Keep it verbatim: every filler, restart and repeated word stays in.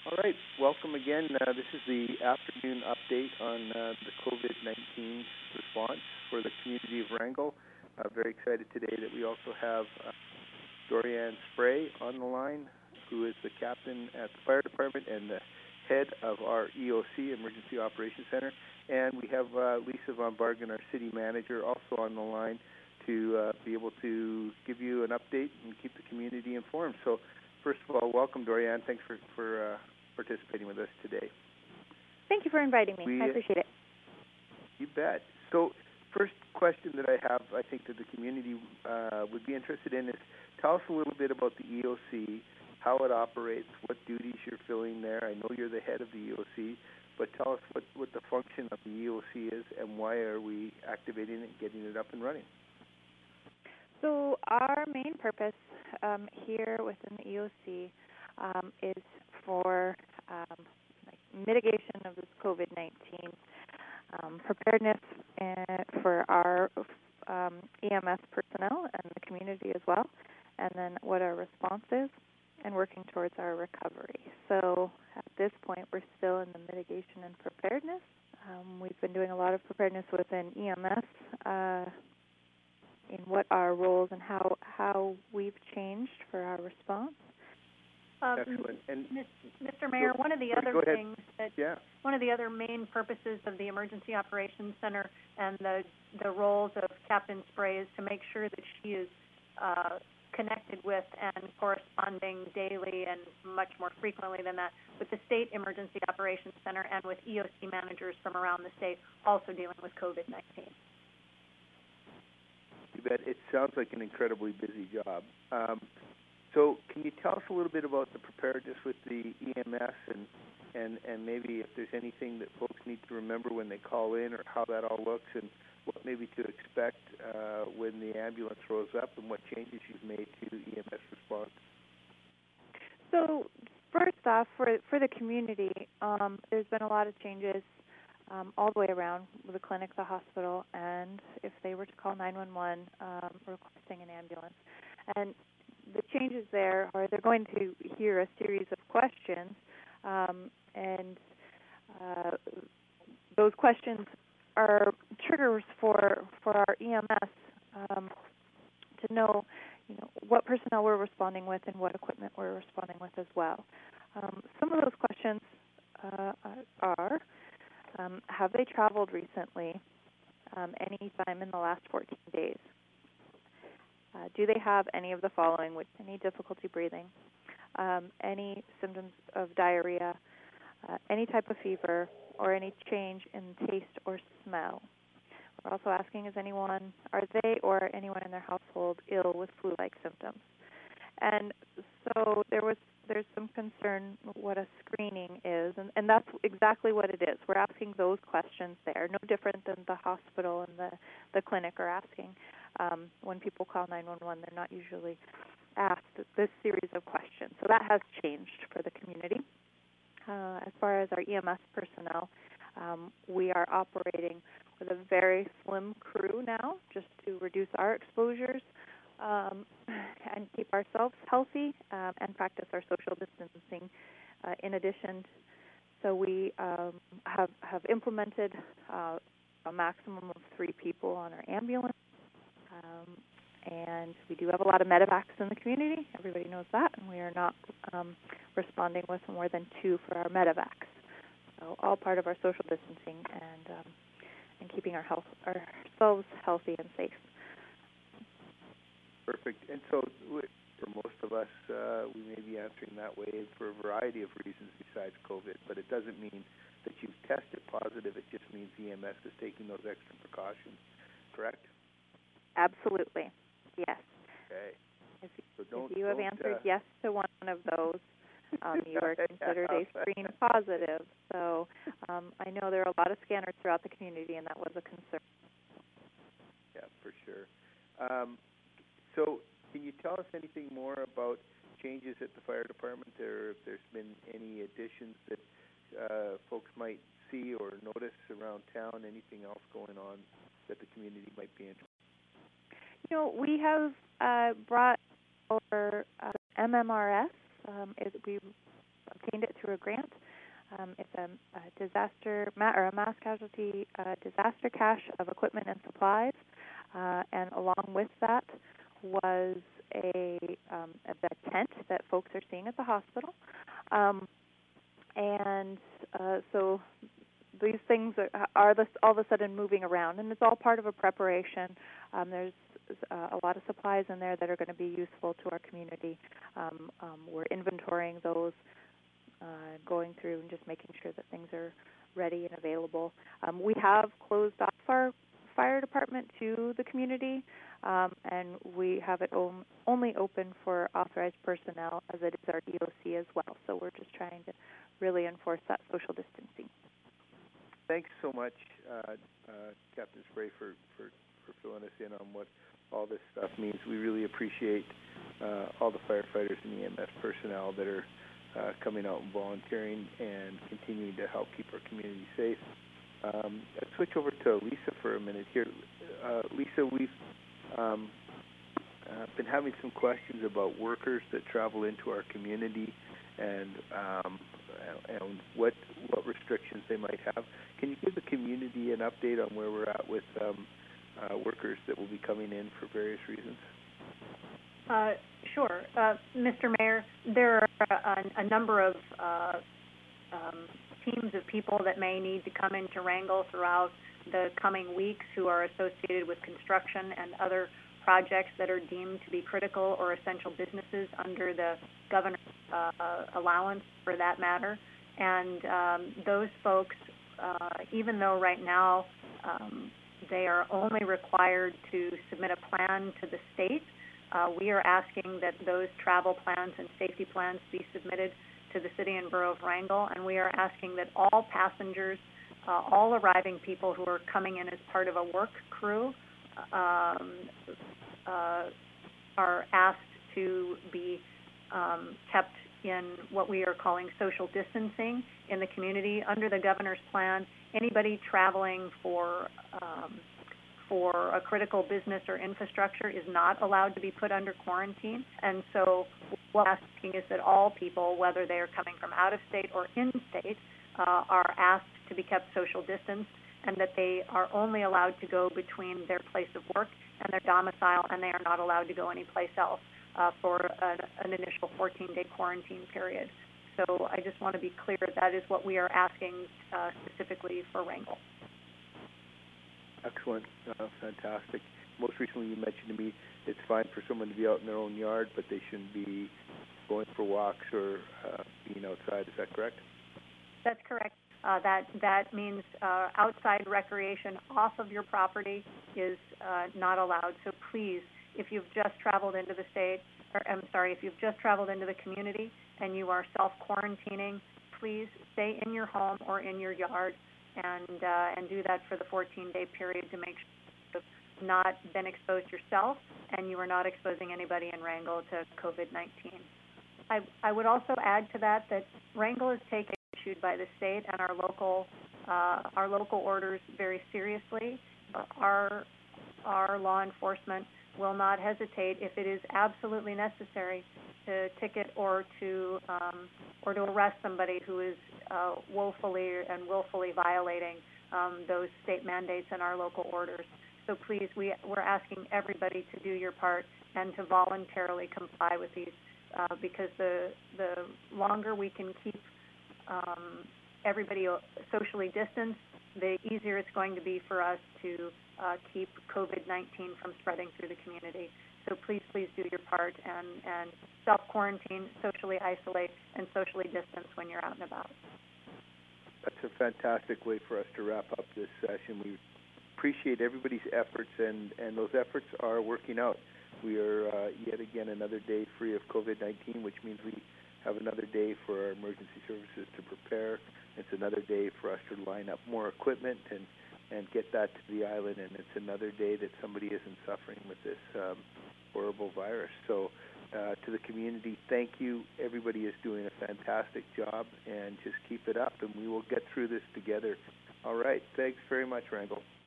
All right, welcome again. Uh, this is the afternoon update on uh, the COVID nineteen response for the community of Wrangell. Uh, very excited today that we also have uh, Dorianne Spray on the line, who is the captain at the fire department and the head of our E O C, Emergency Operations Center. And we have uh, Lisa Von Bargen, our city manager, also on the line to uh, be able to give you an update and keep the community informed. So, first of all, welcome, Dorianne. Thanks for, for uh, participating with us today. Thank you for inviting me. We, I appreciate it. You bet. So, first question that I have, I think that the community uh, would be interested in is, tell us a little bit about the E O C, how it operates, what duties you're filling there. I know you're the head of the E O C, but tell us what, what the function of the E O C is and why are we activating it and getting it up and running. So our main purpose um, here within the E O C um, is for um, like mitigation of this COVID nineteen, um, preparedness and for our um, E M S personnel and the community as well, and then what our response is, and working towards our recovery. So at this point, we're still in the mitigation and preparedness. Um, we've been doing a lot of preparedness within E M S, uh, in what our roles and how how we've changed for our response. Um, Excellent. And Mister Mayor, go, one of the sorry, other things that yeah. one of the other main purposes of the Emergency Operations Center and the the roles of Captain Spray is to make sure that she is uh, connected with and corresponding daily and much more frequently than that with the State Emergency Operations Center and with E O C managers from around the state also dealing with COVID nineteen. You bet. It sounds like an incredibly busy job. Um, so can you tell us a little bit about the preparedness with the E M S and, and, and maybe if there's anything that folks need to remember when they call in or how that all looks and what maybe to expect uh, when the ambulance rolls up and what changes you've made to E M S response? So first off, for, for the community, um, there's been a lot of changes Um, all the way around with the clinic, the hospital, and if they were to call nine one one um, requesting an ambulance. And the changes there are they're going to hear a series of questions, um, and uh, those questions are triggers for for our E M S um, to know, you know, what personnel we're responding with and what equipment we're responding with as well. Um, some of those questions uh, are. Um, have they traveled recently, um, any time in the last fourteen days? Uh, do they have any of the following, which any difficulty breathing, um, any symptoms of diarrhea, uh, any type of fever, or any change in taste or smell? We're also asking, is anyone, are they or anyone in their household ill with flu-like symptoms? And so there was there's some concern what a screening is, and, and that's exactly what it is. We're asking those questions there, no different than the hospital and the, the clinic are asking. Um, when people call nine one one, they're not usually asked this series of questions. So that has changed for the community. Uh, as far as our E M S personnel, um, we are operating with a very slim crew now just to reduce our exposures. Um, and keep ourselves healthy um, and practice our social distancing. Uh, in addition, so we um, have have implemented uh, a maximum of three people on our ambulance, um, and we do have a lot of medevacs in the community. Everybody knows that, and we are not um, responding with more than two for our medevacs. So all part of our social distancing and um, and keeping our health ourselves healthy and safe. Perfect. And so for most of us, uh, we may be answering that way for a variety of reasons besides COVID, but it doesn't mean that you've tested positive. It just means E M S is taking those extra precautions, correct? Absolutely. Yes. Okay. If, so don't, if you have don't, answered uh, yes to one of those, um, you are considered a screen positive. So um, I know there are a lot of scanners throughout the community, and that was a concern. Yeah, for sure. Um, So can you tell us anything more about changes at the fire department, or if there's been any additions that uh, folks might see or notice around town, anything else going on that the community might be interested in? You know, we have uh, brought our uh, M M R S. Um, is, we obtained it through through a grant. Um, it's a, a disaster ma- or a mass casualty uh, disaster cache of equipment and supplies, uh, and along with that was a um, the tent that folks are seeing at the hospital, um, and uh, so these things are, are this, all of a sudden moving around, and it's all part of a preparation. Um, there's uh, a lot of supplies in there that are going to be useful to our community. Um, um, we're inventorying those. Uh, going through and just making sure that things are ready and available. Um, we have closed off our fire department to the community, um, and we have it om- only open for authorized personnel, as it is our E O C as well. So we're just trying to really enforce that social distancing. Thanks so much, uh, uh, Captain Spray, for, for, for filling us in on what all this stuff means. We really appreciate uh, all the firefighters and E M S personnel that are Uh, coming out and volunteering and continuing to help keep our community safe. Um, let's switch over to Lisa for a minute here. Uh, Lisa, we've um, uh, been having some questions about workers that travel into our community and um, and what what restrictions they might have. Can you give the community an update on where we're at with um, uh, workers that will be coming in for various reasons? Uh, sure. Uh, Mister Mayor, there are a, a number of uh, um, teams of people that may need to come into Wrangell throughout the coming weeks who are associated with construction and other projects that are deemed to be critical or essential businesses under the governor's uh, allowance for that matter. And um, those folks, uh, even though right now um, they are only required to submit a plan to the state, Uh, we are asking that those travel plans and safety plans be submitted to the City and Borough of Wrangell, and we are asking that all passengers, uh, all arriving people who are coming in as part of a work crew, um, uh, are asked to be um, kept in what we are calling social distancing in the community. Under the governor's plan, anybody traveling for um, for a critical business or infrastructure is not allowed to be put under quarantine. And so what we're asking is that all people, whether they are coming from out of state or in state, uh, are asked to be kept social distanced, and that they are only allowed to go between their place of work and their domicile, and they are not allowed to go anyplace else uh, for an, an initial fourteen-day quarantine period. So I just want to be clear that is what we are asking uh, specifically for Wrangell. Excellent. Uh, fantastic. Most recently you mentioned to me it's fine for someone to be out in their own yard, but they shouldn't be going for walks or uh, being outside. Is that correct? That's correct. Uh, that that means uh, outside recreation off of your property is uh, not allowed. So please, if you've just traveled into the state, or I'm sorry, if you've just traveled into the community and you are self-quarantining, please stay in your home or in your yard, and uh, and do that for the fourteen-day period to make sure you've not been exposed yourself and you are not exposing anybody in Wrangell to COVID nineteen. I, I would also add to that that Wrangell is taken issued by the state and our local uh, our local orders very seriously. Our our law enforcement will not hesitate if it is absolutely necessary to ticket or to um, or to arrest somebody who is uh, woefully and willfully violating um, those state mandates and our local orders. So please, we, we're asking everybody to do your part and to voluntarily comply with these, uh, because the the longer we can keep um, everybody socially distanced, the easier it's going to be for us to uh, keep COVID nineteen from spreading through the community. So please, please do your part and, and self-quarantine, socially isolate, and socially distance when you're out and about. That's a fantastic way for us to wrap up this session. We appreciate everybody's efforts, and, and those efforts are working out. We are uh, yet again another day free of COVID nineteen, which means we have another day for our emergency services to prepare. It's another day for us to line up more equipment and, and get that to the island, and it's another day that somebody isn't suffering with this um, horrible virus. So uh, to the community, thank you. Everybody is doing a fantastic job, and just keep it up, and we will get through this together. All right. Thanks very much, Wrangell.